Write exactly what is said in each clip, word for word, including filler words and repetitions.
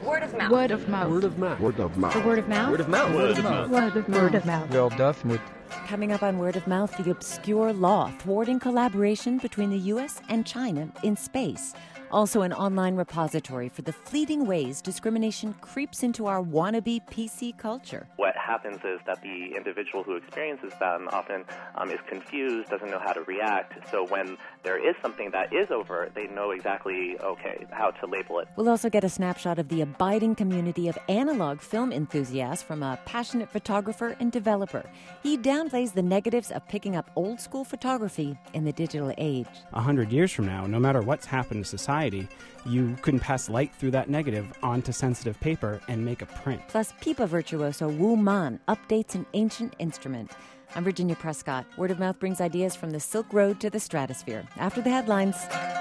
Word of mouth. Word of mouth. Word of mouth. Word of mouth. The word of mouth. Word of mouth. Word of mouth. Word of mouth. Word of mouth. Word of mouth. Coming up on Word of Mouth, the obscure law thwarting collaboration between the U S and China in space. Also, an online repository for the fleeting ways discrimination creeps into our wannabe P C culture. What happens is that the individual who experiences them often um, is confused, doesn't know how to react. So when there is something that is overt, they know exactly, okay, how to label it. We'll also get a snapshot of the abiding community of analog film enthusiasts from a passionate photographer and developer. He downplays the negatives of picking up old school photography in the digital age. A hundred years from now, no matter what's happened to society, you can pass light through that negative onto sensitive paper and make a print. Plus, pipa virtuoso Wu Man updates an ancient instrument. I'm Virginia Prescott. Word of Mouth brings ideas from the Silk Road to the stratosphere. After the headlines.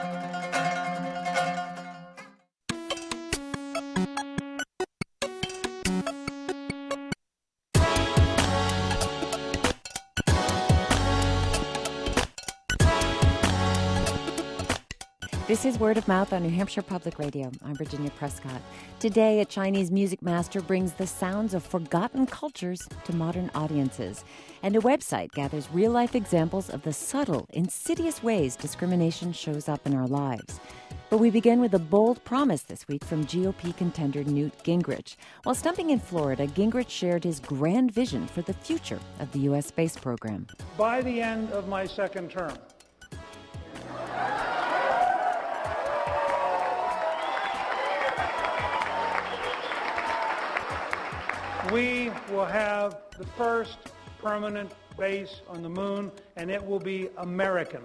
This is Word of Mouth on New Hampshire Public Radio. I'm Virginia Prescott. Today, a Chinese music master brings the sounds of forgotten cultures to modern audiences. And a website gathers real-life examples of the subtle, insidious ways discrimination shows up in our lives. But we begin with a bold promise this week from G O P contender Newt Gingrich. While stumping in Florida, Gingrich shared his grand vision for the future of the U S space program. By the end of my second term, we will have the first permanent base on the moon, and it will be American.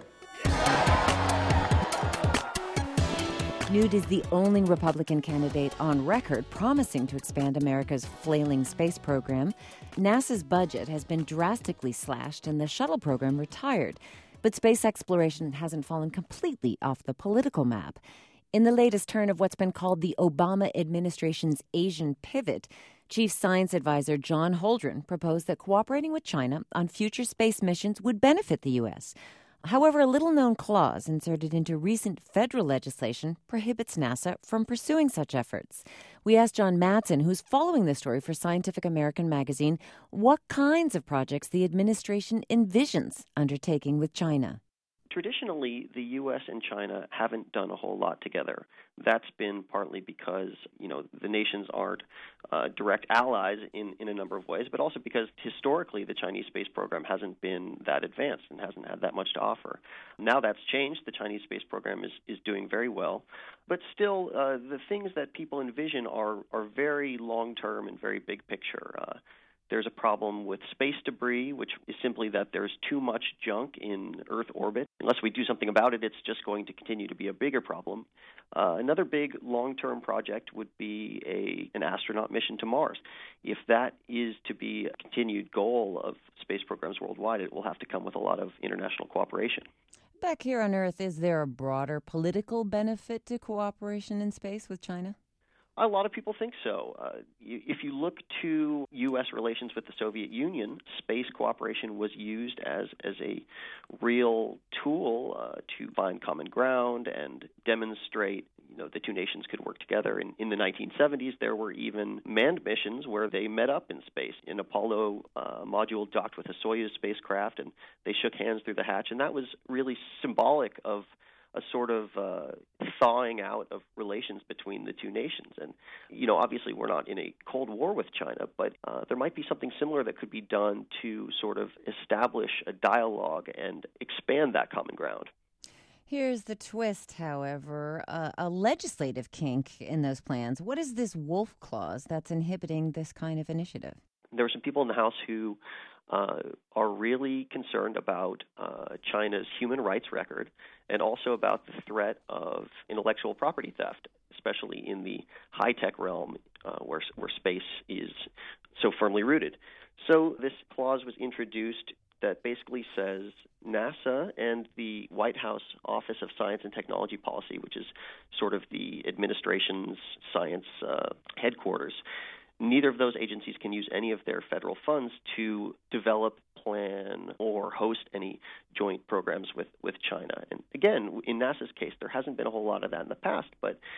Newt is the only Republican candidate on record promising to expand America's flailing space program. NASA's budget has been drastically slashed and the shuttle program retired. But space exploration hasn't fallen completely off the political map. In the latest turn of what's been called the Obama administration's Asian pivot, Chief Science Advisor John Holdren proposed that cooperating with China on future space missions would benefit the U S. However, a little-known clause inserted into recent federal legislation prohibits NASA from pursuing such efforts. We asked John Matson, who's following the story for Scientific American magazine, what kinds of projects the administration envisions undertaking with China. Traditionally, the U S and China haven't done a whole lot together. That's been partly because, you know, the nations aren't uh, direct allies in, in a number of ways, but also because historically the Chinese space program hasn't been that advanced and hasn't had that much to offer. Now that's changed. The Chinese space program is, is doing very well, but still uh, the things that people envision are, are very long-term and very big picture. Uh, There's a problem with space debris, which is simply that there's too much junk in Earth orbit. Unless we do something about it, it's just going to continue to be a bigger problem. Uh, another big long-term project would be a an astronaut mission to Mars. If that is to be a continued goal of space programs worldwide, it will have to come with a lot of international cooperation. Back here on Earth, is there a broader political benefit to cooperation in space with China? A lot of people think so. Uh, you, if you look to U S relations with the Soviet Union, space cooperation was used as, as a real tool uh, to find common ground and demonstrate, you know, the two nations could work together. In, in the nineteen seventies, there were even manned missions where they met up in space. An Apollo uh, module docked with a Soyuz spacecraft, and they shook hands through the hatch, and that was really symbolic of a sort of uh, thawing out of relations between the two nations. And, you know, obviously we're not in a Cold War with China, but uh, there might be something similar that could be done to sort of establish a dialogue and expand that common ground. Here's the twist, however, uh, a legislative kink in those plans. What is this wolf clause that's inhibiting this kind of initiative? There are some people in the House who uh, are really concerned about uh, China's human rights record and also about the threat of intellectual property theft, especially in the high-tech realm uh, where, where space is so firmly rooted. So this clause was introduced that basically says NASA and the White House Office of Science and Technology Policy, which is sort of the administration's science uh, headquarters, neither of those agencies can use any of their federal funds to develop, plan, or host any joint programs with, with China. And again, in NASA's case, there hasn't been a whole lot of that in the past, but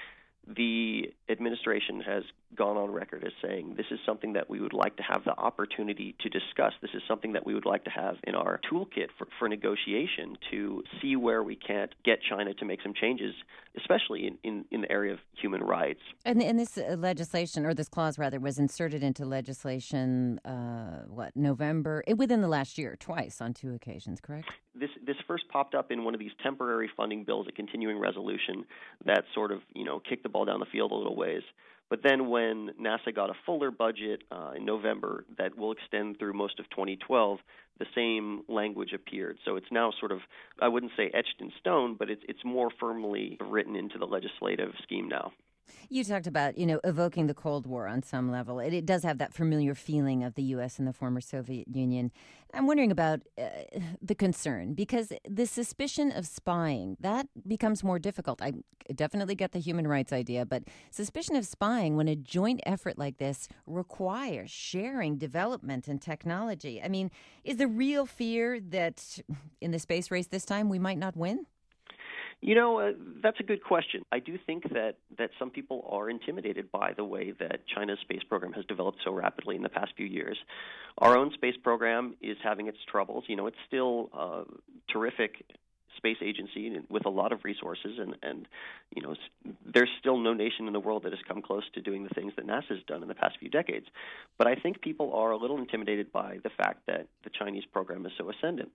the administration has gone on record as saying this is something that we would like to have the opportunity to discuss. This is something that we would like to have in our toolkit for, for negotiation to see where we can't get China to make some changes, especially in, in, in the area of human rights. And, and this uh, legislation, or this clause rather, was inserted into legislation, uh, what, November, within the last year, twice on two occasions, correct? This this first popped up in one of these temporary funding bills, a continuing resolution that sort of, you know, kicked the ball down the field a little ways. But then when NASA got a fuller budget uh, in November that will extend through most of twenty twelve, the same language appeared. So it's now sort of, I wouldn't say etched in stone, but it's it's more firmly written into the legislative scheme now. You talked about, you know, evoking the Cold War on some level. It, it does have that familiar feeling of the U S and the former Soviet Union. I'm wondering about uh, the concern, because the suspicion of spying, that becomes more difficult. I definitely get the human rights idea, but suspicion of spying when a joint effort like this requires sharing development and technology. I mean, is the real fear that in the space race this time we might not win? You know, uh, that's a good question. I do think that, that some people are intimidated by the way that China's space program has developed so rapidly in the past few years. Our own space program is having its troubles. You know, it's still a terrific space agency with a lot of resources, and, and you know, there's still no nation in the world that has come close to doing the things that NASA has done in the past few decades. But I think people are a little intimidated by the fact that the Chinese program is so ascendant.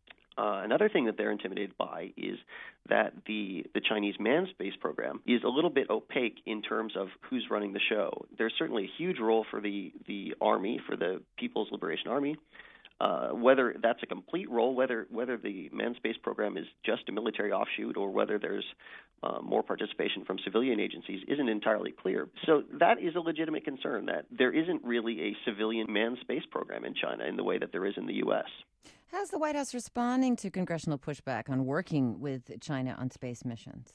Uh, another thing that they're intimidated by is that the, the Chinese manned space program is a little bit opaque in terms of who's running the show. There's certainly a huge role for the, the Army, for the People's Liberation Army. Uh, whether that's a complete role, whether whether the manned space program is just a military offshoot or whether there's uh, more participation from civilian agencies isn't entirely clear. So that is a legitimate concern, that there isn't really a civilian manned space program in China in the way that there is in the U S. How's the White House responding to congressional pushback on working with China on space missions?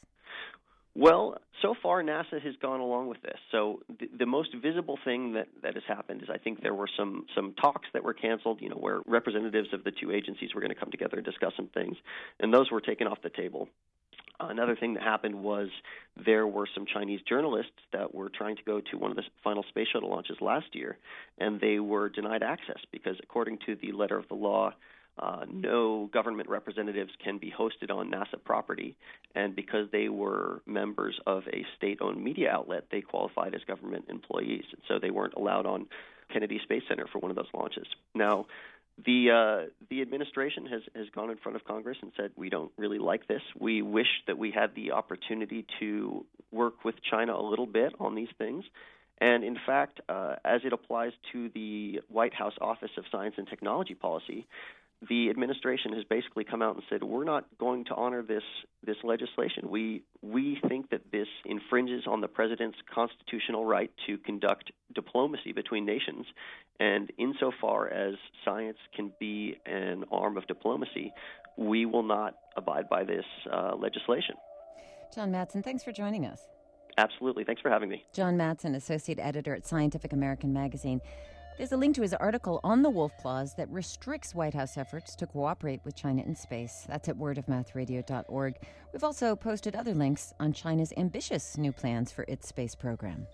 Well, so far NASA has gone along with this. So the, the most visible thing that, that has happened is I think there were some, some talks that were canceled, you know, where representatives of the two agencies were going to come together and discuss some things, and those were taken off the table. Another thing that happened was there were some Chinese journalists that were trying to go to one of the final space shuttle launches last year, and they were denied access because, according to the letter of the law, Uh, no government representatives can be hosted on NASA property, and because they were members of a state-owned media outlet, they qualified as government employees, and so they weren't allowed on Kennedy Space Center for one of those launches. Now, the uh, the administration has, has gone in front of Congress and said, we don't really like this. We wish that we had the opportunity to work with China a little bit on these things. And in fact, uh, as it applies to the White House Office of Science and Technology Policy, the administration has basically come out and said, we're not going to honor this this legislation. We we think that this infringes on the president's constitutional right to conduct diplomacy between nations, and insofar as science can be an arm of diplomacy, we will not abide by this uh, legislation. John Matson, thanks for joining us. Absolutely. Thanks for having me. John Matson, Associate Editor at Scientific American Magazine. There's a link to his article on the Wolf Clause that restricts White House efforts to cooperate with China in space. That's at word of mouth radio dot org. We've also posted other links on China's ambitious new plans for its space program.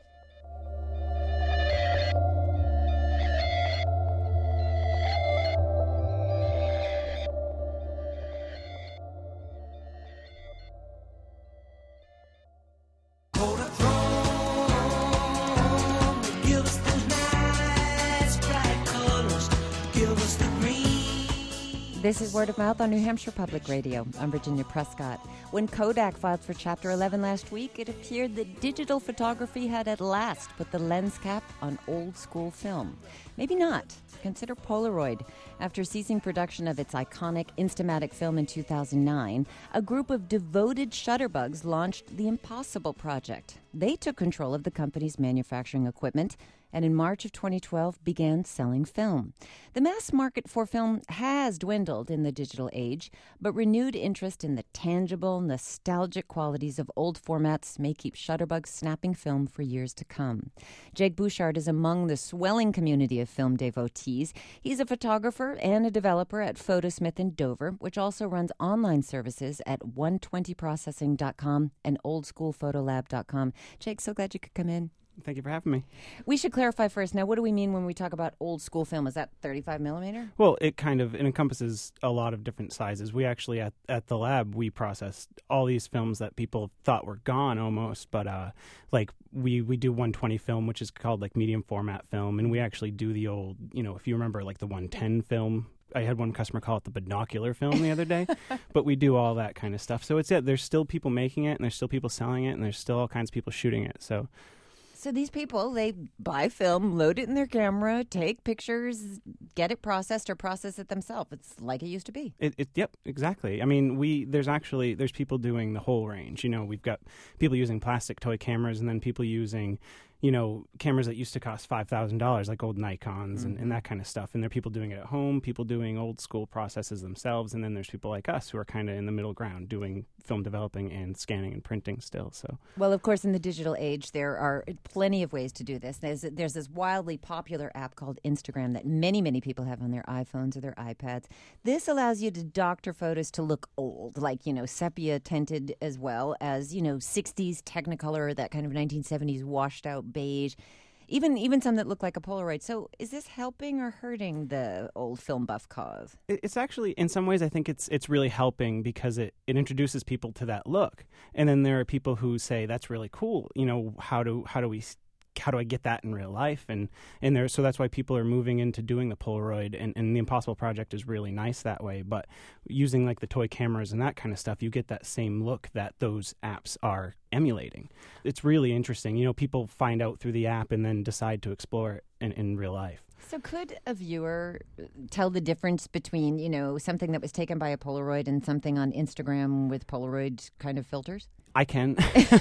This is Word of Mouth on New Hampshire Public Radio. I'm Virginia Prescott. When Kodak filed for Chapter eleven last week, it appeared that digital photography had at last put the lens cap on old-school film. Maybe not. Consider Polaroid. After ceasing production of its iconic Instamatic film in two thousand nine, a group of devoted shutterbugs launched the Impossible Project. They took control of the company's manufacturing equipment and in March of twenty twelve began selling film. The mass market for film has dwindled in the digital age, but renewed interest in the tangible, nostalgic qualities of old formats may keep Shutterbug snapping film for years to come. Jake Bouchard is among the swelling community of film devotees. He's a photographer and a developer at Photosmith in Dover, which also runs online services at one twenty processing dot com and old school photo lab dot com. Jake, so glad you could come in. Thank you for having me. We should clarify first. Now, what do we mean when we talk about old school film? Is that thirty-five millimeter? Well, it kind of it encompasses a lot of different sizes. We actually, at, at the lab, we process all these films that people thought were gone almost, but uh, like we, we do one twenty film, which is called like medium format film, and we actually do the old, you know, if you remember like the one ten film. I had one customer call it the binocular film the other day, but we do all that kind of stuff. So it's it. There's still people making it, and there's still people selling it, and there's still all kinds of people shooting it. So, so these people, they buy film, load it in their camera, take pictures, get it processed, or process it themselves. It's like it used to be. It, it yep, exactly. I mean, we there's actually there's people doing the whole range. You know, we've got people using plastic toy cameras, and then people using, you know, cameras that used to cost five thousand dollars, like old Nikons mm-hmm. and, and that kind of stuff. And there are people doing it at home, people doing old school processes themselves, and then there's people like us who are kind of in the middle ground doing film developing and scanning and printing still. So, well, of course, in the digital age, there are plenty of ways to do this. There's, there's this wildly popular app called Instagram that many, many people have on their iPhones or their iPads. This allows you to doctor photos to look old, like, you know, sepia tinted, as well as, you know, sixties Technicolor, that kind of nineteen seventies washed out beige, even even some that look like a Polaroid. So is this helping or hurting the old film buff cause? It's actually, in some ways, I think it's it's really helping because it, it introduces people to that look. And then there are people who say, that's really cool. You know, how do how do we how do I get that in real life? And and there, so that's why people are moving into doing the Polaroid, and, and the Impossible Project is really nice that way. But using like the toy cameras and that kind of stuff, you get that same look that those apps are emulating. It's really interesting. You know, people find out through the app and then decide to explore it in, in real life. So could a viewer tell the difference between, you know, something that was taken by a Polaroid and something on Instagram with Polaroid kind of filters? I can.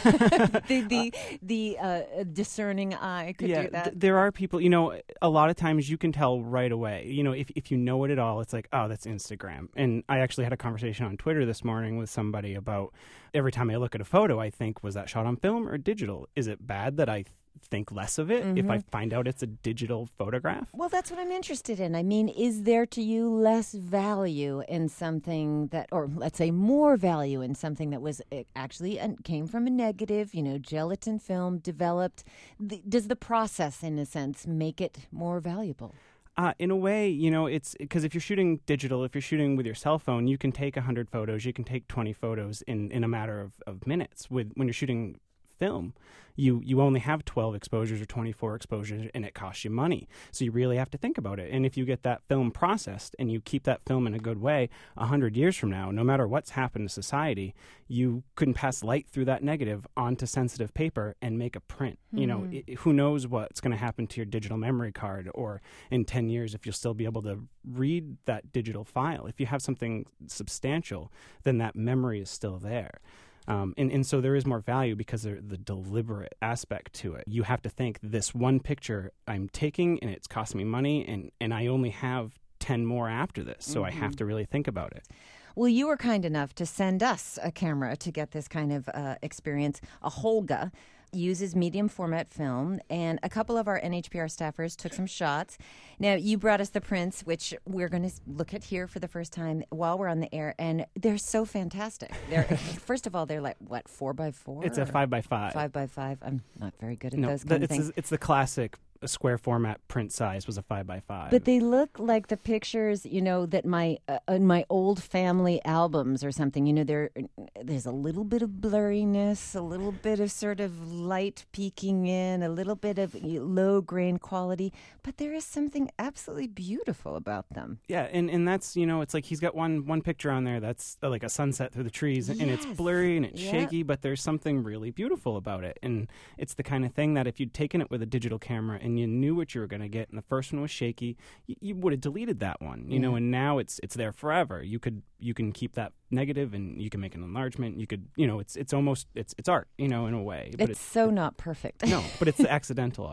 the the, the uh, discerning eye could yeah, do that. Th- there are people, you know, a lot of times you can tell right away. You know, if if you know it at all, it's like, oh, that's Instagram. And I actually had a conversation on Twitter this morning with somebody about every time I look at a photo, I think, was that shot on film or digital? Is it bad that I th- think less of it mm-hmm. if I find out it's a digital photograph? Well, that's what I'm interested in. I mean, is there to you less value in something that, or let's say more value in something that was actually uh, came from a negative, you know, gelatin film developed? The, does the process, in a sense, make it more valuable? Uh, in a way, you know, it's because if you're shooting digital, if you're shooting with your cell phone, you can take one hundred photos, you can take twenty photos in, in a matter of, of minutes. With when you're shooting film, you you only have twelve exposures or twenty-four exposures, and it costs you money. So you really have to think about it. And if you get that film processed and you keep that film in a good way, a hundred years from now, no matter what's happened to society, you can pass light through that negative onto sensitive paper and make a print. Mm-hmm. You know, it, who knows what's going to happen to your digital memory card, or in ten years if you'll still be able to read that digital file. If you have something substantial, then that memory is still there. Um, and, and so there is more value because of the deliberate aspect to it. You have to think, this one picture I'm taking and it's costing me money, and, and I only have ten more after this, so mm-hmm. I have to really think about it. Well, you were kind enough to send us a camera to get this kind of uh, experience. A Holga uses medium format film, and a couple of our N H P R staffers took some shots. Now, you brought us the prints, which we're going to look at here for the first time while we're on the air, and they're so fantastic. They're first of all, they're like, what, four by four? It's a five by five. Five by five. I'm not very good at no, those the, kind it's of things. A, it's the classic square format print size was a five by five. But they look like the pictures, you know, that my uh, in my old family albums or something. You know, there there's a little bit of blurriness, a little bit of sort of light peeking in, a little bit of low grain quality, but there is something absolutely beautiful about them. Yeah, and, and that's, you know, it's like he's got one one picture on there that's uh, like a sunset through the trees, yes. and it's blurry and it's yeah. shaky, but there's something really beautiful about it. And it's the kind of thing that if you'd taken it with a digital camera and you knew what you were going to get, and the first one was shaky, you, you would have deleted that one, you yeah. know. And now it's it's there forever. You could you can keep that negative, and you can make an enlargement. You could, you know, it's it's almost it's it's art, you know, in a way. But it's, it's so not perfect. No, but it's the accidental art. What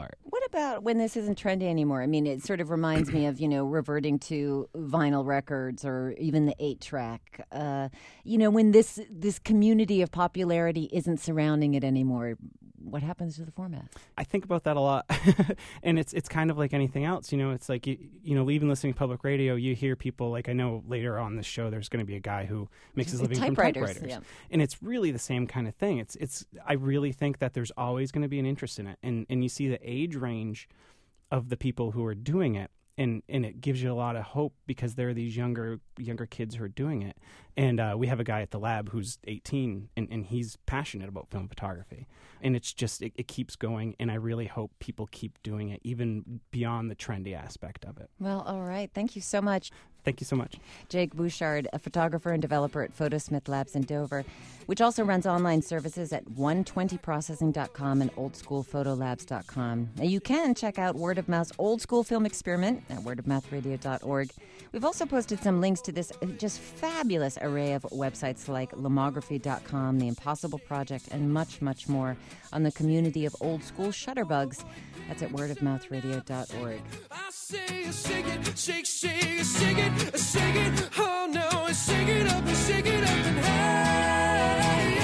about when this isn't trendy anymore? I mean, it sort of reminds me of, you know, reverting to vinyl records or even the eight-track. Uh, you know, when this this community of popularity isn't surrounding it anymore, what happens to the format? I think about that a lot. And it's it's kind of like anything else. You know, it's like, you, you know, even listening to public radio, you hear people, like I know later on this show there's going to be a guy who makes his living from typewriters. Yeah. And it's really the same kind of thing. It's it's I really think that there's always going to be an interest in it. And and you see the age range of the people who are doing it. And and it gives you a lot of hope because there are these younger younger kids who are doing it. And uh, we have a guy at the lab who's eighteen, and, and he's passionate about film photography. And it's just, it, it keeps going, and I really hope people keep doing it, even beyond the trendy aspect of it. Well, all right. Thank you so much. Thank you so much. Jake Bouchard, a photographer and developer at Photosmith Labs in Dover, which also runs online services at one twenty processing dot com and old school photo labs dot com. Now, you can check out Word of Mouth's Old School Film Experiment at word of mouth radio dot org. We've also posted some links to this just fabulous array of websites like lomography dot com, The Impossible Project, and much, much more on the community of old school shutterbugs. That's at word of mouth radio dot org. I say, shake it, shake, shake, shake it, shake it, oh no, shake it up and shake it up and hey,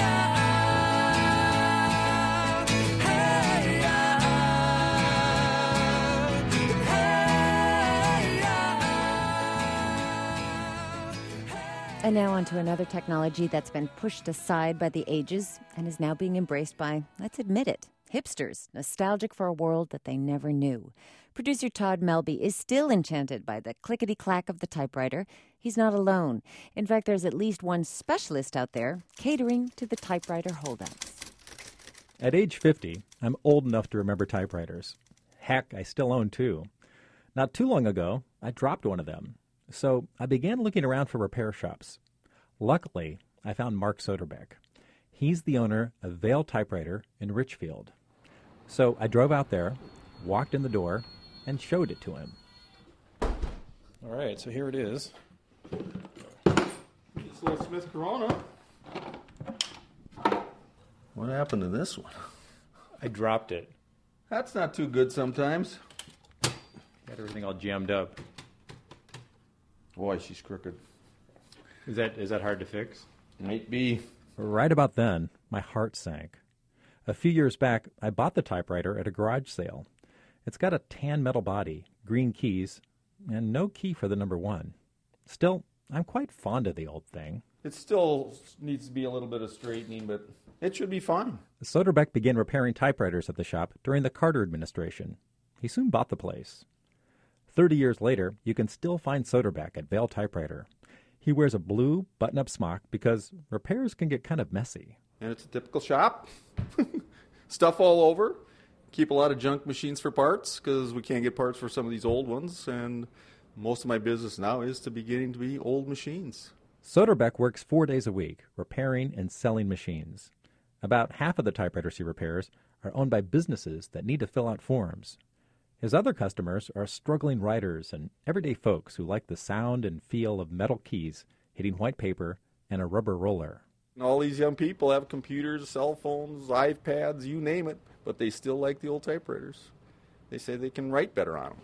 yeah, hey, yeah, hey, yeah. And now on to another technology that's been pushed aside by the ages and is now being embraced by, let's admit it, hipsters, nostalgic for a world that they never knew. Producer Todd Melby is still enchanted by the clickety-clack of the typewriter. He's not alone. In fact, there's at least one specialist out there catering to the typewriter holdouts. At age fifty, I'm old enough to remember typewriters. Heck, I still own two. Not too long ago, I dropped one of them. So I began looking around for repair shops. Luckily, I found Mark Soderbeck. He's the owner of Vale Typewriter in Richfield. So I drove out there, walked in the door, and showed it to him. All right, so here it is. This little Smith Corona. What happened to this one? I dropped it. That's not too good sometimes. Got everything all jammed up. Boy, she's crooked. Is that is that hard to fix? Might be. Right about then, my heart sank. A few years back, I bought the typewriter at a garage sale. It's got a tan metal body, green keys, and no key for the number one. Still, I'm quite fond of the old thing. It still needs to be a little bit of straightening, but it should be fine. Soderbeck began repairing typewriters at the shop during the Carter administration. He soon bought the place. Thirty years later, you can still find Soderbeck at Vale Typewriter. He wears a blue button-up smock because repairs can get kind of messy. And it's a typical shop. Stuff all over. Keep a lot of junk machines for parts because we can't get parts for some of these old ones. And most of my business now is to beginning to be old machines. Soderbeck works four days a week, repairing and selling machines. About half of the typewriters he repairs are owned by businesses that need to fill out forms. His other customers are struggling writers and everyday folks who like the sound and feel of metal keys hitting white paper and a rubber roller. And all these young people have computers, cell phones, iPads, you name it, but they still like the old typewriters. They say they can write better on them.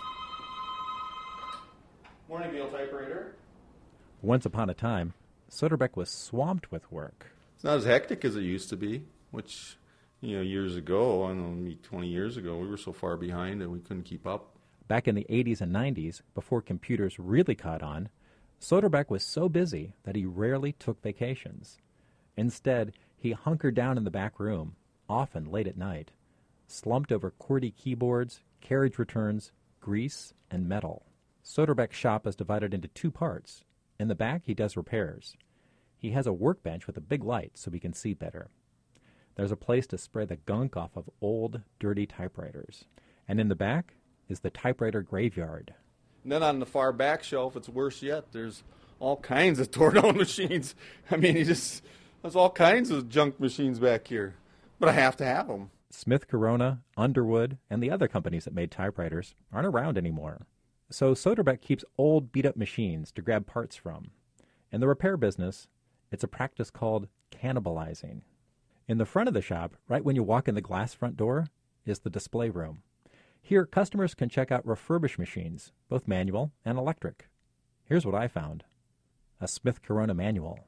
Morning, Vale Typewriter. Once upon a time, Soderbeck was swamped with work. It's not as hectic as it used to be, which, you know, years ago, I don't know, twenty years ago, we were so far behind that we couldn't keep up. Back in the eighties and nineties, before computers really caught on, Soderbeck was so busy that he rarely took vacations. Instead, he hunkered down in the back room, often late at night, slumped over QWERTY keyboards, carriage returns, grease, and metal. Soderbeck's shop is divided into two parts. In the back, he does repairs. He has a workbench with a big light so he can see better. There's a place to spray the gunk off of old, dirty typewriters. And in the back is the typewriter graveyard. And then on the far back shelf, it's worse yet. There's all kinds of torn-down machines. I mean, you just there's all kinds of junk machines back here. But I have to have them. Smith Corona, Underwood, and the other companies that made typewriters aren't around anymore. So Soderbeck keeps old, beat-up machines to grab parts from. In the repair business, it's a practice called cannibalizing. In the front of the shop, right when you walk in the glass front door, is the display room. Here, customers can check out refurbished machines, both manual and electric. Here's what I found. A Smith Corona manual.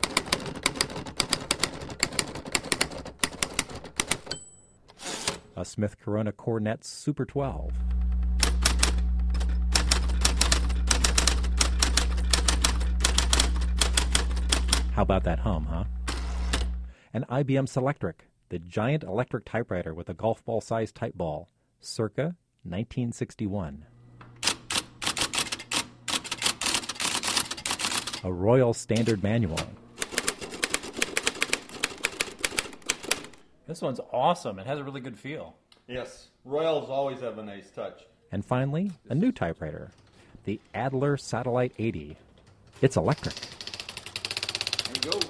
A Smith Corona Cornet Super twelve. How about that hum, huh? An I B M Selectric, the giant electric typewriter with a golf ball-sized type ball, circa nineteen sixty-one. A Royal Standard manual. This one's awesome. It has a really good feel. Yes, Royals always have a nice touch. And finally, a new typewriter, the Adler Satellite eighty. It's electric. There you go.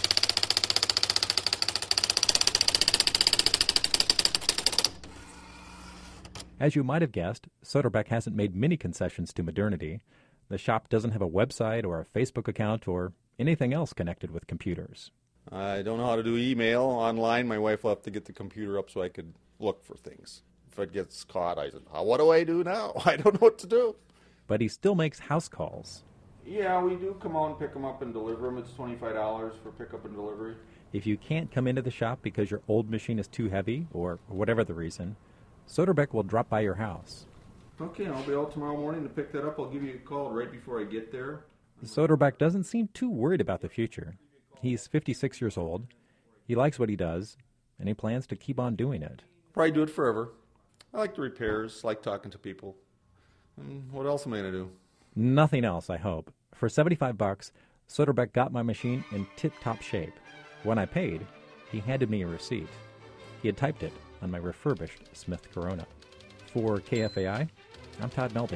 As you might have guessed, Soderbeck hasn't made many concessions to modernity. The shop doesn't have a website or a Facebook account or anything else connected with computers. I don't know how to do email online. My wife will have to get the computer up so I could look for things. If it gets caught, I said, what do I do now? I don't know what to do. But he still makes house calls. Yeah, we do come out and pick them up and deliver them. It's twenty-five dollars for pickup and delivery. If you can't come into the shop because your old machine is too heavy or whatever the reason, Soderbeck will drop by your house. Okay, I'll be out tomorrow morning to pick that up. I'll give you a call right before I get there. Soderbeck doesn't seem too worried about the future. He's fifty-six years old. He likes what he does, and he plans to keep on doing it. Probably do it forever. I like the repairs, like talking to people. And what else am I going to do? Nothing else, I hope. For seventy-five bucks, Soderbeck got my machine in tip-top shape. When I paid, he handed me a receipt. He had typed it on my refurbished Smith Corona. For K F A I, I'm Todd Melby.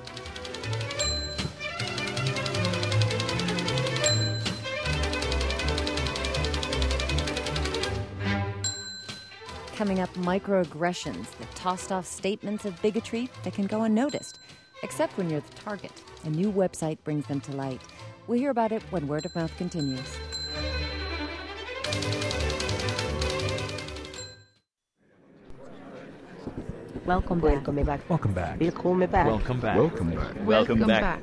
Coming up, microaggressions, the tossed-off statements of bigotry that can go unnoticed, except when you're the target. A new website brings them to light. We'll hear about it when Word of Mouth continues. Welcome back. Welcome back. Welcome back. Welcome back. Welcome back. Welcome back. Welcome back.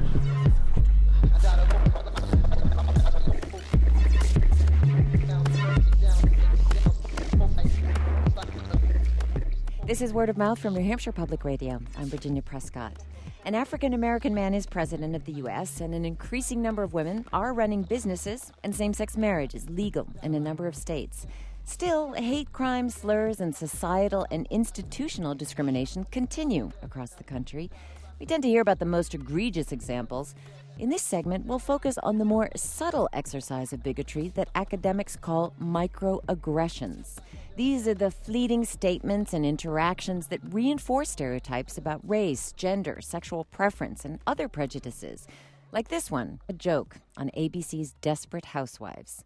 This is Word of Mouth from New Hampshire Public Radio. I'm Virginia Prescott. An African-American man is president of the U S, and an increasing number of women are running businesses, and same-sex marriage is legal in a number of states. Still, hate crimes, slurs, and societal and institutional discrimination continue across the country. We tend to hear about the most egregious examples. In this segment, we'll focus on the more subtle exercise of bigotry that academics call microaggressions. These are the fleeting statements and interactions that reinforce stereotypes about race, gender, sexual preference, and other prejudices. Like this one, a joke on A B C's Desperate Housewives.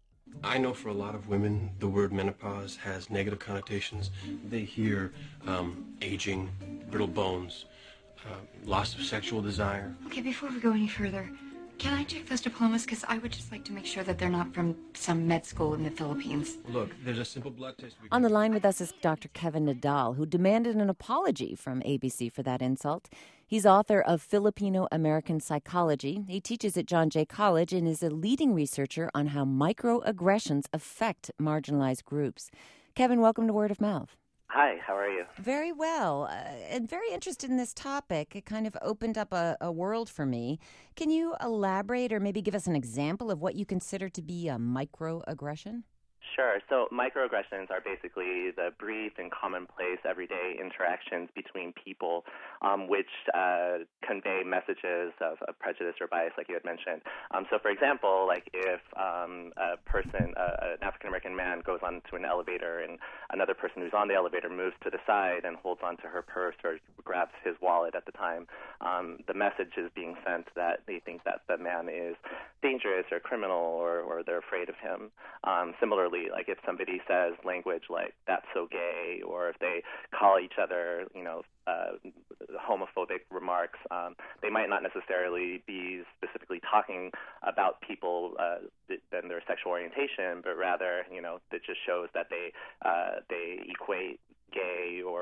I know for a lot of women, the word menopause has negative connotations. They hear um, aging, brittle bones, uh, loss of sexual desire. Okay, before we go any further, can I check those diplomas? Because I would just like to make sure that they're not from some med school in the Philippines. Look, there's a simple blood test. We On the line with us is Doctor Kevin Nadal, who demanded an apology from A B C for that insult. He's author of Filipino-American Psychology. He teaches at John Jay College and is a leading researcher on how microaggressions affect marginalized groups. Kevin, welcome to Word of Mouth. Hi, how are you? Very well, uh, and very interested in this topic. It kind of opened up a, a world for me. Can you elaborate or maybe give us an example of what you consider to be a microaggression? Sure. So microaggressions are basically the brief and commonplace everyday interactions between people um, which uh, convey messages of, of prejudice or bias, like you had mentioned. Um, so, for example, like if um, a person, uh, an African-American man goes onto an elevator and another person who's on the elevator moves to the side and holds onto her purse or grabs his wallet at the time, um, the message is being sent that they think that the man is dangerous or criminal or, or they're afraid of him. Um, similarly, like if somebody says language like "that's so gay," or if they call each other, you know, uh, homophobic remarks, um, they might not necessarily be specifically talking about people uh, and their sexual orientation, but rather, you know, it just shows that they uh, they equate gay or, or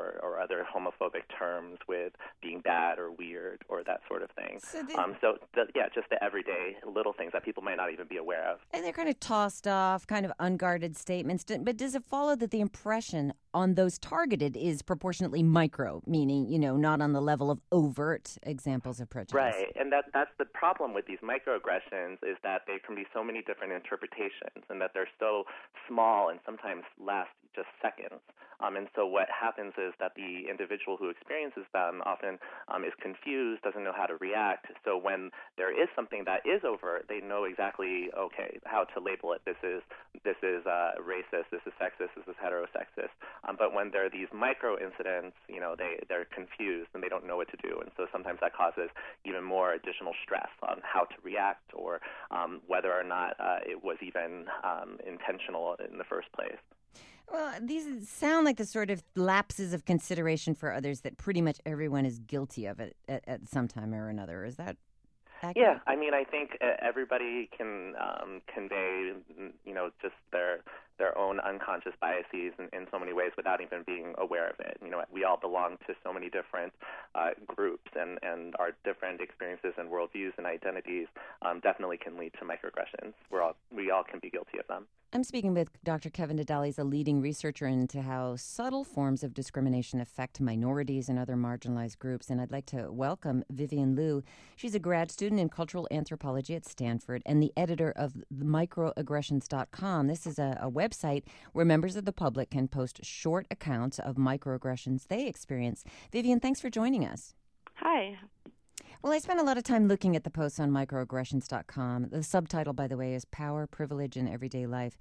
other homophobic terms with being bad or weird or that sort of thing. So, the, um, so the, yeah, just the everyday little things that people might not even be aware of. And they're kind of tossed off, kind of unguarded statements. But does it follow that the impression on those targeted is proportionately micro, meaning, you know, not on the level of overt examples of prejudice? Right, and that that's the problem with these microaggressions is that there can be so many different interpretations and that they're so small and sometimes last just seconds. Um, and so what happens is that the individual who experiences them often um, is confused, doesn't know how to react. So when there is something that is overt, they know exactly, okay, how to label it. This is this is uh, racist, this is sexist, this is heterosexist. Um, but when there are these micro incidents, you know, they, they're confused and they don't know what to do. And so sometimes that causes even more additional stress on how to react or um, whether or not uh, it was even um, intentional in the first place. Well, these sound like the sort of lapses of consideration for others that pretty much everyone is guilty of it at, at some time or another. Is that accurate? Yeah, I mean, I think uh, everybody can um, convey, you know, just their their own unconscious biases in, in so many ways without even being aware of it. You know, we all belong to so many different uh, groups, and, and our different experiences and worldviews and identities um, definitely can lead to microaggressions. We're all we all can be guilty of them. I'm speaking with Doctor Kevin Dedali. He's a leading researcher into how subtle forms of discrimination affect minorities and other marginalized groups. And I'd like to welcome Vivian Liu. She's a grad student in cultural anthropology at Stanford and the editor of microaggressions dot com. This is a, a website where members of the public can post short accounts of microaggressions they experience. Vivian, thanks for joining us. Hi. Well, I spent a lot of time looking at the posts on microaggressions dot com. The subtitle, by the way, is Power, Privilege, and Everyday Life.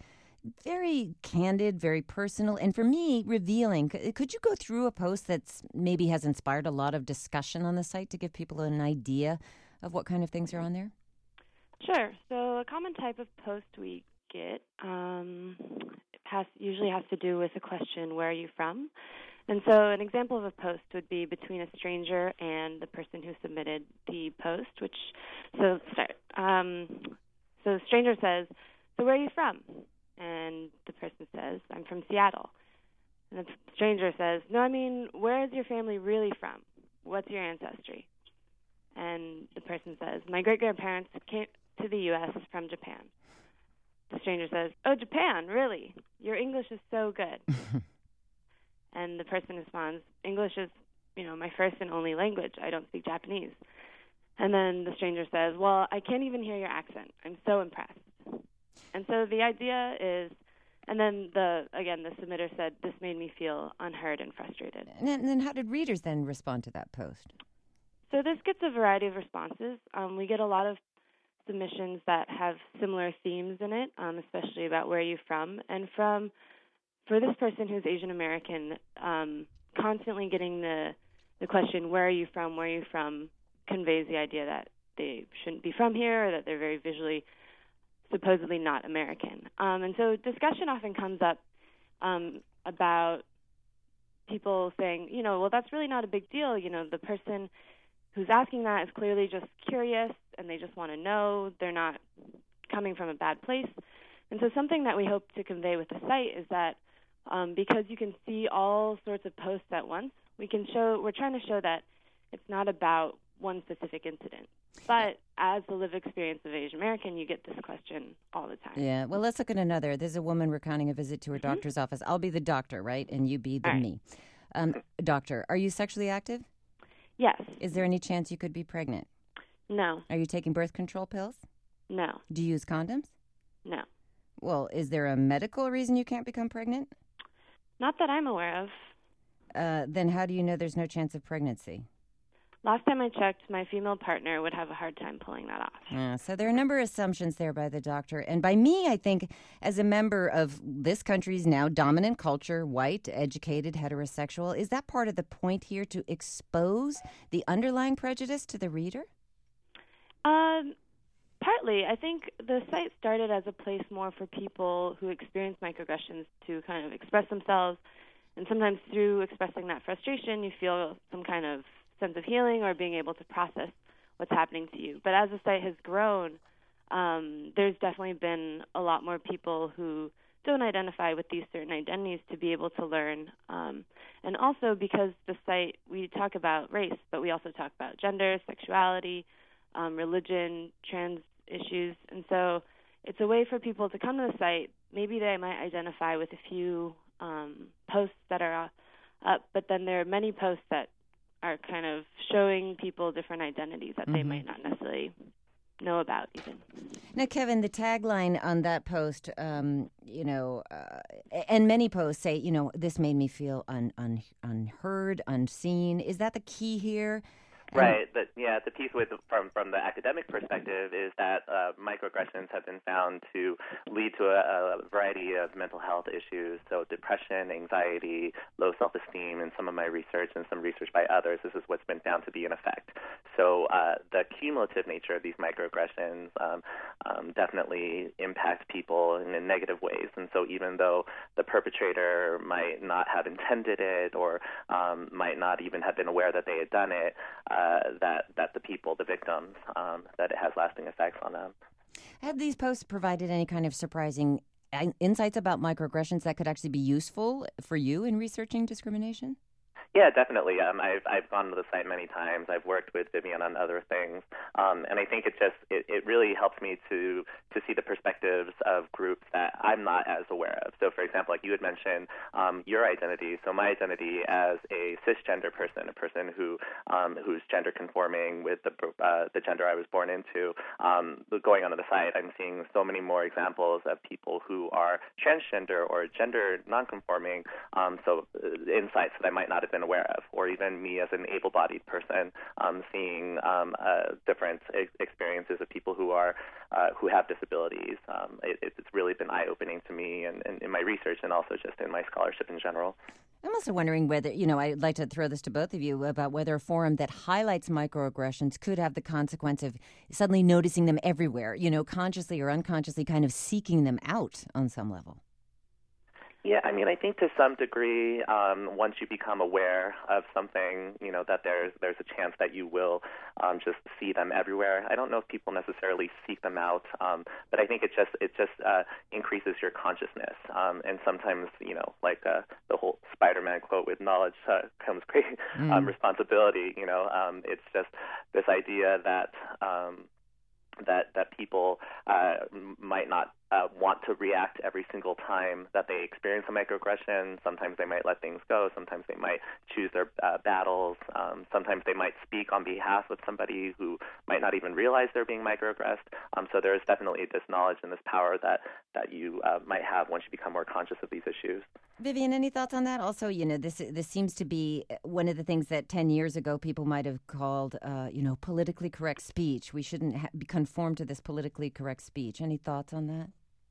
Very candid, very personal, and for me, revealing. Could you go through a post that's maybe has inspired a lot of discussion on the site to give people an idea of what kind of things are on there? Sure. So a common type of post we get um, has usually has to do with the question, where are you from? And so an example of a post would be between a stranger and the person who submitted the post, which, so start. Um, so the stranger says, so where are you from? And the person says, I'm from Seattle. And the stranger says, no, I mean, where is your family really from? What's your ancestry? And the person says, my great-grandparents came to the U S from Japan. The stranger says, oh, Japan, really? Your English is so good. And the person responds, English is, you know, my first and only language. I don't speak Japanese. And then the stranger says, well, I can't even hear your accent. I'm so impressed. And so the idea is, and then the again, the submitter said, this made me feel unheard and frustrated. And then, and then how did readers then respond to that post? So this gets a variety of responses. Um, we get a lot of submissions that have similar themes in it, um, especially about where you're from. And from For this person who's Asian American, um, constantly getting the the question, where are you from, where are you from, conveys the idea that they shouldn't be from here or that they're very visually, supposedly not American. Um, and so discussion often comes up um, about people saying, you know, well, that's really not a big deal. You know, the person who's asking that is clearly just curious and they just want to know. They're not coming from a bad place. And so something that we hope to convey with the site is that Um, because you can see all sorts of posts at once, we can show, we're trying to show that it's not about one specific incident. But as the lived experience of Asian American, you get this question all the time. Yeah, well, let's look at another. There's a woman recounting a visit to her Mm-hmm. doctor's office. I'll be the doctor, right? And you be the All right. me. Um, doctor, are you sexually active? Yes. Is there any chance you could be pregnant? No. Are you taking birth control pills? No. Do you use condoms? No. Well, is there a medical reason you can't become pregnant? Not that I'm aware of. Uh, then how do you know there's no chance of pregnancy? Last time I checked, my female partner would have a hard time pulling that off. Uh, so there are a number of assumptions there by the doctor. And by me, I think, as a member of this country's now dominant culture, white, educated, heterosexual, is that part of the point here to expose the underlying prejudice to the reader? Um, partly. I think the site started as a place more for people who experience microaggressions to kind of express themselves. And sometimes through expressing that frustration, you feel some kind of sense of healing or being able to process what's happening to you. But as the site has grown, um, there's definitely been a lot more people who don't identify with these certain identities to be able to learn um, and and also because the site, we talk about race, but we also talk about gender, sexuality, um, religion, trans issues. And so it's a way for people to come to the site. Maybe they might identify with a few um, posts that are up, but then there are many posts that are kind of showing people different identities that mm-hmm. they might not necessarily know about even. Now, Kevin, the tagline on that post, um, you know, uh, and many posts say, you know, this made me feel un, un, unheard, unseen. Is that the key here? Right. But yeah, the piece with from from the academic perspective is that uh, microaggressions have been found to lead to a, a variety of mental health issues. So depression, anxiety, low self-esteem. In some of my research and some research by others, this is what's been found to be in effect. So uh, the cumulative nature of these microaggressions um, um, definitely impact people in, in negative ways. And so even though the perpetrator might not have intended it or um, might not even have been aware that they had done it, Uh, that that the people, the victims, um, that it has lasting effects on them. Have these posts provided any kind of surprising insights about microaggressions that could actually be useful for you in researching discrimination? Yeah, definitely. Um, I've I've gone to the site many times. I've worked with Vivian on other things, um, and I think it just it, it really helps me to to see the perspectives of groups that I'm not as aware of. So, for example, like you had mentioned, um, your identity. So, my identity as a cisgender person, a person who um, who's gender conforming with the uh, the gender I was born into. Um, going onto the site, I'm seeing so many more examples of people who are transgender or gender nonconforming. Um, so, uh, insights that I might not have been aware of, or even me as an able-bodied person, um, seeing um, uh, different ex- experiences of people who are uh, who have disabilities. Um, it, it's really been eye-opening to me, and, and in my research, and also just in my scholarship in general. I'm also wondering whether, you know, I'd like to throw this to both of you about whether a forum that highlights microaggressions could have the consequence of suddenly noticing them everywhere, you know, consciously or unconsciously kind of seeking them out on some level. Yeah, I mean, I think to some degree, um, once you become aware of something, you know, that there's there's a chance that you will um, just see them everywhere. I don't know if people necessarily seek them out, um, but I think it just it just uh, increases your consciousness. Um, and sometimes, you know, like uh, the whole Spider-Man quote, with knowledge uh, comes great mm. um, responsibility. You know, um, it's just this idea that um, that that people uh, might not uh, want to react every single time that they experience a microaggression. Sometimes they might let things go. Sometimes they might choose their uh, battles. Um, sometimes they might speak on behalf of somebody who might not even realize they're being microaggressed. Um, so there is definitely this knowledge and this power that, that you uh, might have once you become more conscious of these issues. Vivian, any thoughts on that? Also, you know, this this seems to be one of the things that ten years ago people might have called, uh, you know, politically correct speech. We shouldn't ha- conform to this politically correct speech. Any thoughts on that?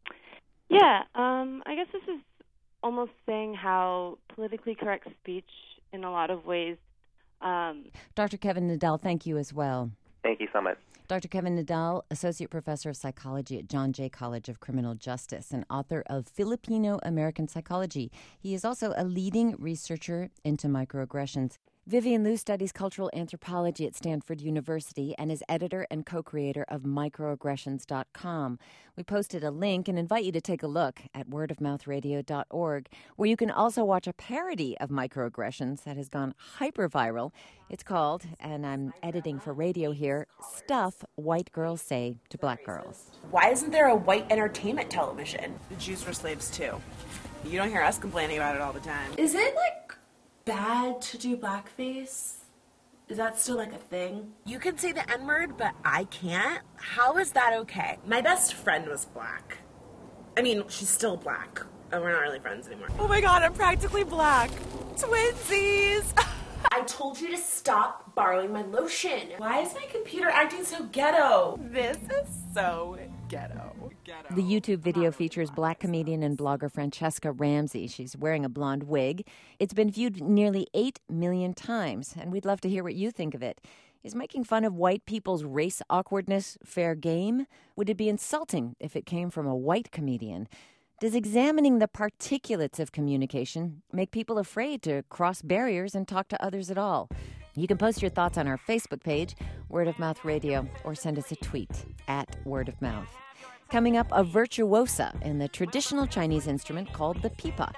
Yeah, um, I guess this is almost saying how politically correct speech, in a lot of ways. Um, Doctor Kevin Nadal, thank you as well. Thank you so much. Doctor Kevin Nadal, Associate Professor of Psychology at John Jay College of Criminal Justice and author of Filipino-American Psychology. He is also a leading researcher into microaggressions. Vivian Liu studies cultural anthropology at Stanford University and is editor and co-creator of microaggressions dot com. We posted a link and invite you to take a look at word of mouth radio dot org, where you can also watch a parody of microaggressions that has gone hyper-viral. It's called, and I'm editing for radio here, Stuff White Girls Say to Black Girls. Why isn't there a white entertainment television? The Jews were slaves too. You don't hear us complaining about it all the time. Is it like bad to do blackface? Is that still like a thing? You can say the N-word, but I can't? How is that okay? My best friend was black. I mean, she's still black. And we're not really friends anymore. Oh my god, I'm practically black. Twinsies! I told you to stop borrowing my lotion. Why is my computer acting so ghetto? This is so ghetto. The YouTube video features black comedian and blogger Francesca Ramsey. She's wearing a blonde wig. It's been viewed nearly eight million times, and we'd love to hear what you think of it. Is making fun of white people's race awkwardness fair game? Would it be insulting if it came from a white comedian? Does examining the particulates of communication make people afraid to cross barriers and talk to others at all? You can post your thoughts on our Facebook page, Word of Mouth Radio, or send us a tweet at Word of Mouth. Coming up, a virtuosa in the traditional Chinese instrument called the pipa.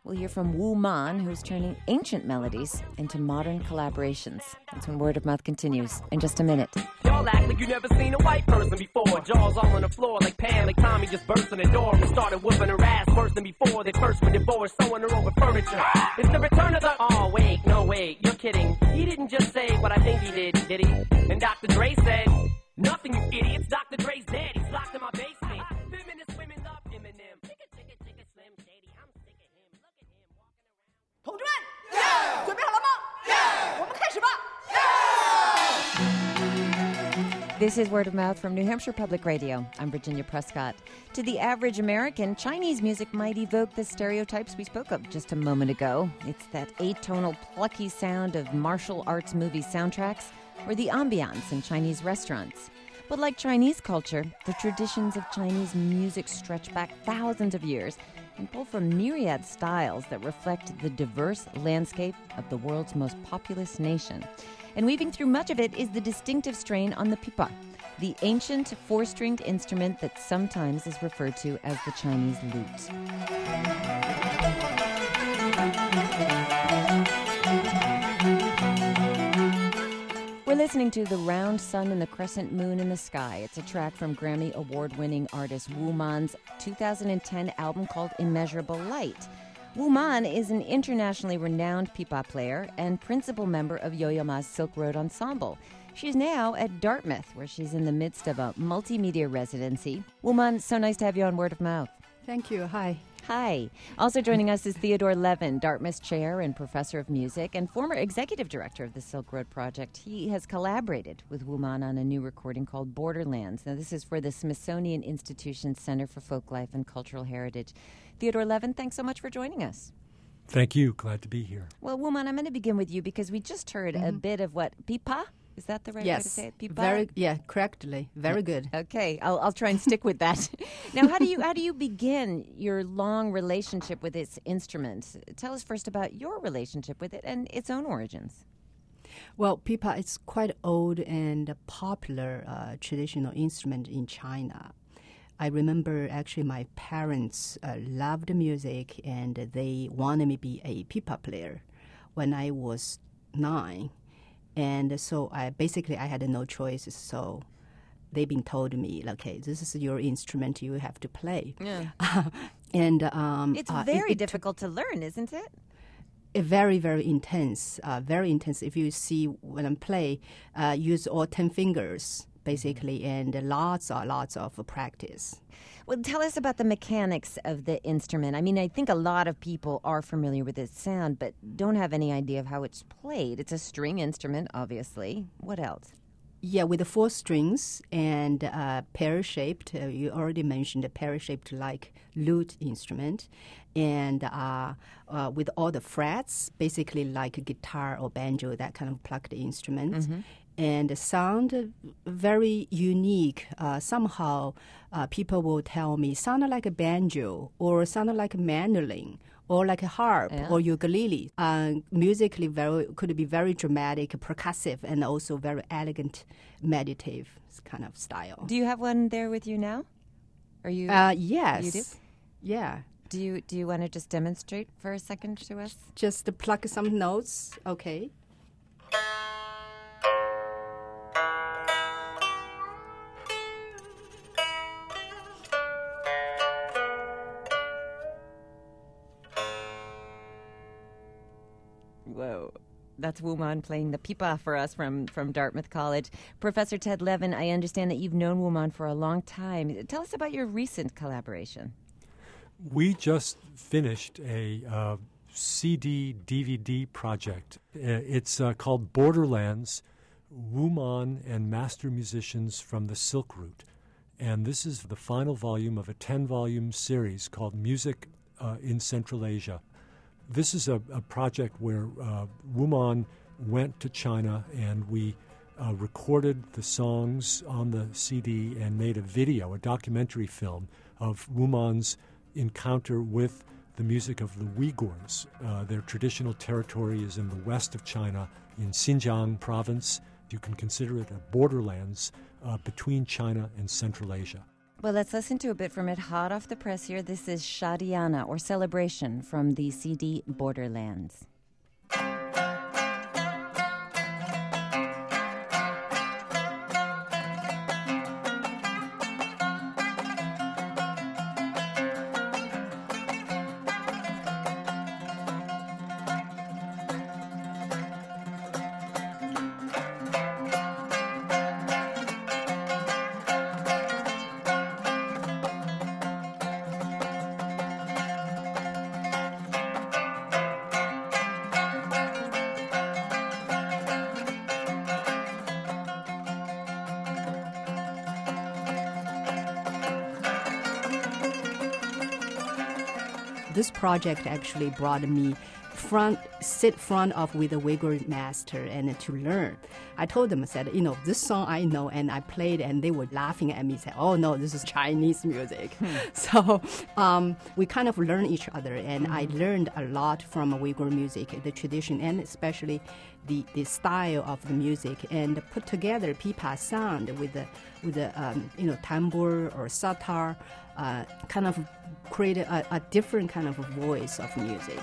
We'll hear from Wu Man, who's turning ancient melodies into modern collaborations. That's when Word of Mouth continues in just a minute. Y'all act like you never seen a white person before. Jaws all on the floor like Pam, like Tommy just burst in the door and started whooping her ass worse than before. They first were divorced, sewing her over furniture. It's the return of the... Oh, wait, no, wait, you're kidding. He didn't just say what I think he did, did he? And Doctor Dre said, nothing, you idiots. Doctor Dre's dead. He's locked in my basement. Feminist women love Eminem. Chicka, chicka, chicka, Slim Shady. I'm sick of him. Look at him walking around. 同志们，准备好了吗？我们开始吧。 This is Word of Mouth from New Hampshire Public Radio. I'm Virginia Prescott. To the average American, Chinese music might evoke the stereotypes we spoke of just a moment ago. It's that atonal, plucky sound of martial arts movie soundtracks or the ambiance in Chinese restaurants. But like Chinese culture, the traditions of Chinese music stretch back thousands of years and pull from myriad styles that reflect the diverse landscape of the world's most populous nation. And weaving through much of it is the distinctive strain on the pipa, the ancient four-stringed instrument that sometimes is referred to as the Chinese lute. We're listening to The Round Sun and the Crescent Moon in the Sky. It's a track from Grammy Award-winning artist Wu Man's two thousand ten album called Immeasurable Light. Wu Man is an internationally renowned pipa player and principal member of Yo-Yo Ma's Silk Road Ensemble. She's now at Dartmouth, where she's in the midst of a multimedia residency. Wu Man, so nice to have you on Word of Mouth. Thank you. Hi. Hi. Also joining us is Theodore Levin, Dartmouth Chair and Professor of Music and former Executive Director of the Silk Road Project. He has collaborated with Wu Man on a new recording called Borderlands. Now, this is for the Smithsonian Institution Center for Folklife and Cultural Heritage. Theodore Levin, thanks so much for joining us. Thank you. Glad to be here. Well, Wu Man, I'm going to begin with you because we just heard mm-hmm. a bit of what, pipa? Is that the right yes. way to say it? Pipa? Very, yeah, correctly. Very good. Okay, I'll, I'll try and stick with that. Now, how do you how do you begin your long relationship with this instrument? Tell us first about your relationship with it and its own origins. Well, pipa is quite old and popular uh, traditional instrument in China. I remember actually my parents uh, loved music and they wanted me to be a pipa player when I was nine. And so I basically I had no choice. So they've been told me, okay, this is your instrument, you have to play. Yeah. and um, it's uh, very it, it difficult to learn, isn't it? It very very intense, uh, very intense. If you see when I play, uh, use all ten fingers basically, and lots of lots of practice. Well, tell us about the mechanics of the instrument. I mean, I think a lot of people are familiar with its sound, but don't have any idea of how it's played. It's a string instrument, obviously. What else? Yeah, with the four strings and uh, pear-shaped. Uh, you already mentioned a pear-shaped like lute instrument, and uh, uh, with all the frets, basically like a guitar or banjo, that kind of plucked instrument. Mm-hmm. And the sound very unique. Uh, somehow, uh, people will tell me sounded like a banjo, or sounded like a mandolin, or like a harp, yeah. or ukulele. Uh, musically, very could be very dramatic, percussive, and also very elegant, meditative kind of style. Do you have one there with you now? Are you? Uh, yes. You do? Yeah. Do you Do you want to just demonstrate for a second to us? Just to pluck some notes, okay. Whoa. That's Wu Man playing the pipa for us from, from Dartmouth College. Professor Ted Levin, I understand that you've known Wu Man for a long time. Tell us about your recent collaboration. We just finished a uh, C D D V D project. Uh, it's uh, called Borderlands, Wu Man and Master Musicians from the Silk Route. And this is the final volume of a ten-volume series called Music uh, in Central Asia. This is a, a project where uh, Wu Man went to China and we uh, recorded the songs on the C D and made a video, a documentary film of Wu Man's encounter with the music of the Uyghurs. Uh, their traditional territory is in the west of China, in Xinjiang province. You can consider it a borderlands uh, between China and Central Asia. Well, let's listen to a bit from it hot off the press here. This is Shadiana, or Celebration, from the C D Borderlands. This project actually brought me front, sit front of with a Uyghur master and to learn. I told them, I said, you know, this song I know, and I played, and they were laughing at me, said, oh no, this is Chinese music. Hmm. So um, we kind of learn each other, and mm-hmm. I learned a lot from Uyghur music, the tradition, and especially the, the style of the music, and put together pipa sound with the with the um, you know, tambur or satar, uh, kind of create a, a different kind of voice of music.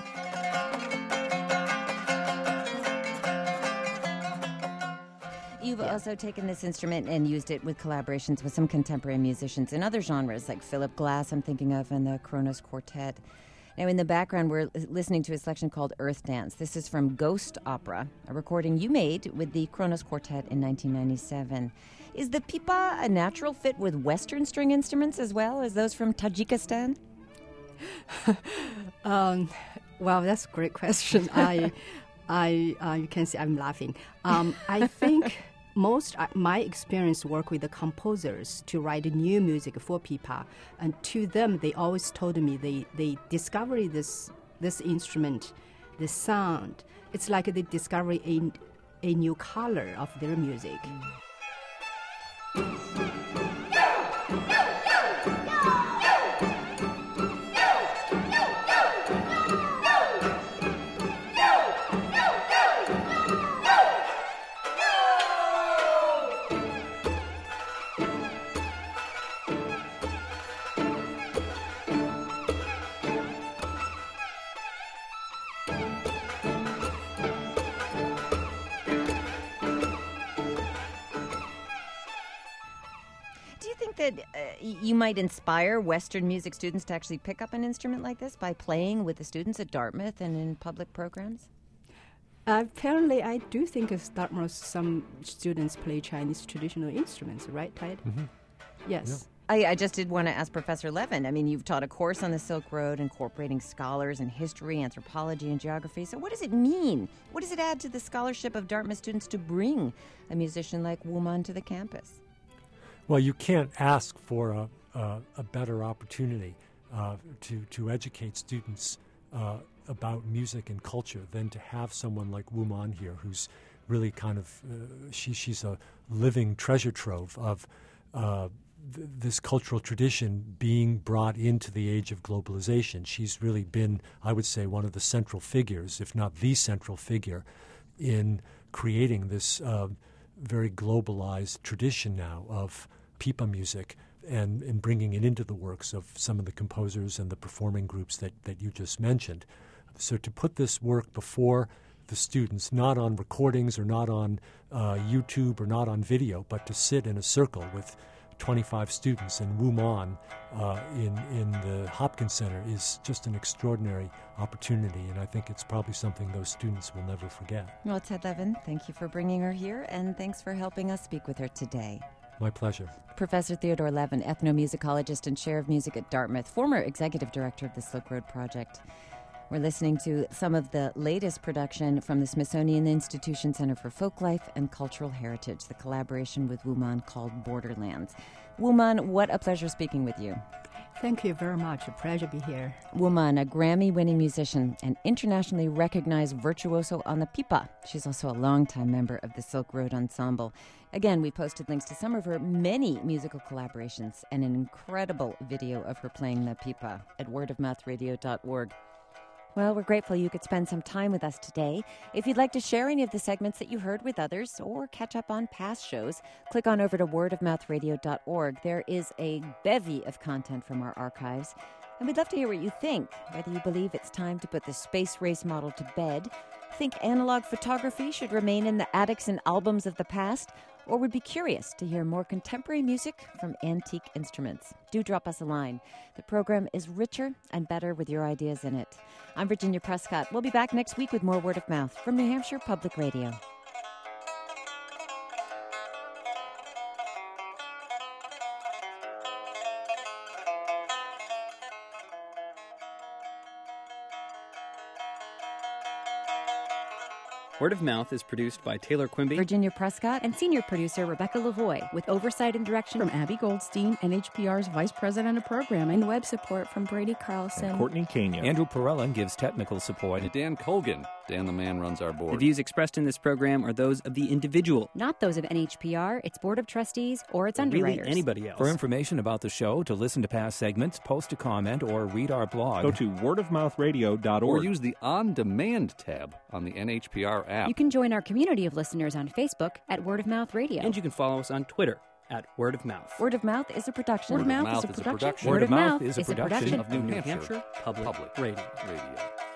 You've yeah. also taken this instrument and used it with collaborations with some contemporary musicians in other genres, like Philip Glass, I'm thinking of, and the Kronos Quartet. Now, in the background, we're listening to a selection called Earth Dance. This is from Ghost Opera, a recording you made with the Kronos Quartet in nineteen ninety-seven. Is the pipa a natural fit with Western string instruments as well as those from Tajikistan? um, well, that's a great question. I, I, uh, you can see I'm laughing. Um, I think most uh, my experience work with the composers to write new music for pipa, and to them they always told me they they discover this this instrument, the sound. It's like they discover a a new color of their music. That uh, you might inspire Western music students to actually pick up an instrument like this by playing with the students at Dartmouth and in public programs? Uh, apparently, I do think at Dartmouth some students play Chinese traditional instruments, right, Tide? Mm-hmm. Yes. Yeah. I, I just did want to ask Professor Levin. I mean, you've taught a course on the Silk Road incorporating scholars in history, anthropology, and geography. So what does it mean? What does it add to the scholarship of Dartmouth students to bring a musician like Wu Man to the campus? Well, you can't ask for a, a, a better opportunity uh, to, to educate students uh, about music and culture than to have someone like Wu Man here, who's really kind of, uh, she, she's a living treasure trove of uh, th- this cultural tradition being brought into the age of globalization. She's really been, I would say, one of the central figures, if not the central figure, in creating this uh, very globalized tradition now of pipa music and, and bringing it into the works of some of the composers and the performing groups that, that you just mentioned. So to put this work before the students, not on recordings or not on uh, YouTube or not on video, but to sit in a circle with twenty-five students and Wu Man uh, in, in the Hopkins Center is just an extraordinary opportunity, and I think it's probably something those students will never forget. Well, Ted Levin, thank you for bringing her here, and thanks for helping us speak with her today. My pleasure. Professor Theodore Levin, ethnomusicologist and chair of music at Dartmouth, former executive director of the Silk Road Project. We're listening to some of the latest production from the Smithsonian Institution Center for Folklife and Cultural Heritage, the collaboration with Wu Man called Borderlands. Wu Man, what a pleasure speaking with you. Thank you very much. A pleasure to be here. Wu Man, a Grammy-winning musician and internationally recognized virtuoso on the pipa. She's also a longtime member of the Silk Road Ensemble. Again, we posted links to some of her many musical collaborations and an incredible video of her playing the pipa at word of mouth radio dot org. Well, we're grateful you could spend some time with us today. If you'd like to share any of the segments that you heard with others or catch up on past shows, click on over to word of mouth radio dot org. There is a bevy of content from our archives. And we'd love to hear what you think, whether you believe it's time to put the space race model to bed, think analog photography should remain in the attics and albums of the past, or would be curious to hear more contemporary music from antique instruments. Do drop us a line. The program is richer and better with your ideas in it. I'm Virginia Prescott. We'll be back next week with more Word of Mouth from New Hampshire Public Radio. Word of Mouth is produced by Taylor Quimby, Virginia Prescott, and senior producer Rebecca Lavoie, with oversight and direction from Abby Goldstein, N H P R's Vice President of Programming, and web support from Brady Carlson. And Courtney Kenya. Andrew Perella gives technical support. And Dan Colgan. Dan the man runs our board. The views expressed in this program are those of the individual, not those of N H P R, its Board of Trustees, or its underwriters. Really anybody else. For information about the show, to listen to past segments, post a comment, or read our blog, go to word of mouth radio dot org. Or use the On Demand tab on the N H P R app. You can join our community of listeners on Facebook at Word of Mouth Radio. And you can follow us on Twitter at Word of Mouth. Word of Mouth is a production. Word of Mouth is a production. Word of Mouth is a production of New Hampshire Public Radio. Radio.